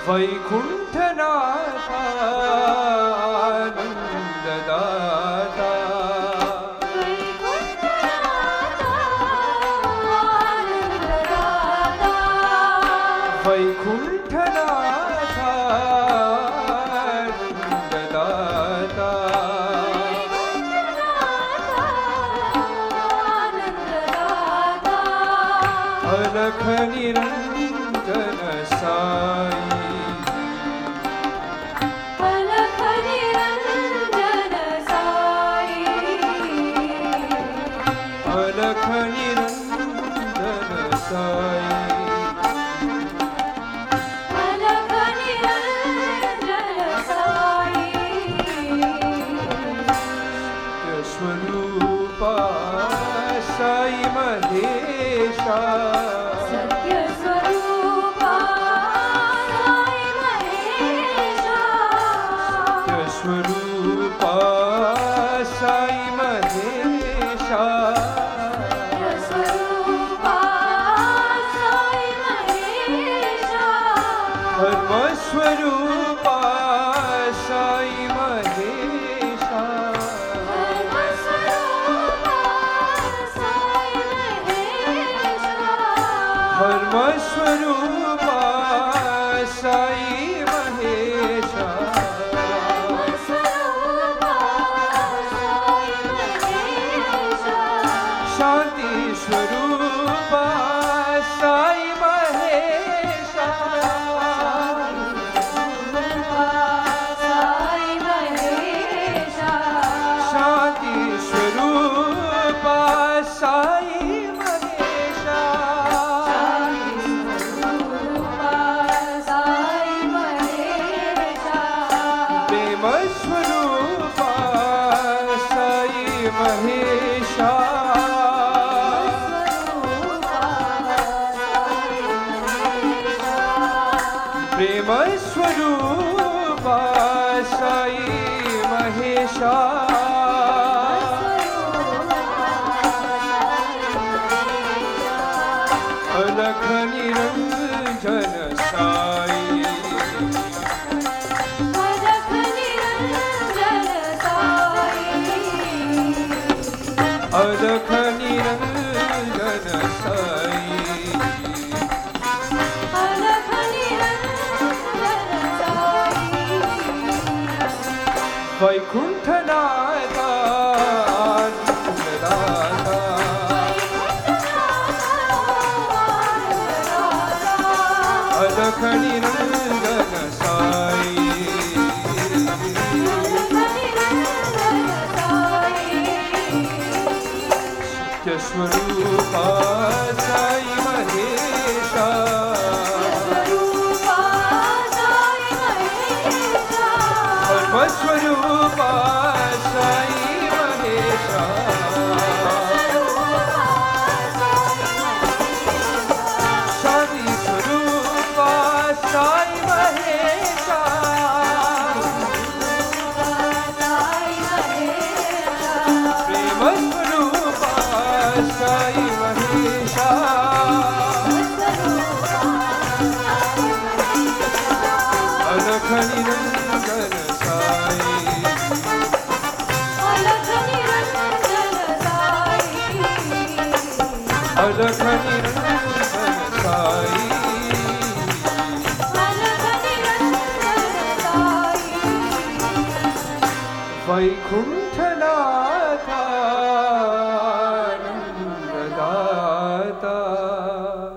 वैकुंठनाथा आनंददाता वैकुंठनाथा आनंददाता अलख निरंजन साई अलख निरंजन साई स्वरूपा साई महेशा सत्य स्वरूपा साई महेशा सत्य स्वरूपा साई महेशा स्वरूपा साई महेशा धर्म स्वरूपा साई महेशा धर्म स्वरूपा साई महेशा शांति स्वरूपा साई महेशा शांति स्वरूपा साई महेशा प्रेम स्वरूपा साई महेशा प्रेम स्वरूपा साई महेशा अलख निरंजन साई अलख निरंजन साई वैकुंठनाथा आनंददाता अलख निरंजन साई सत्य स्वरूपा साई महेशा धर्म स्वरूपा साई महेशा शांति स्वरूपा साई महेशा प्रेम स्वरूपा साई महेशा अलख निरंजन साई अलख निरंजन साई वैकुंठ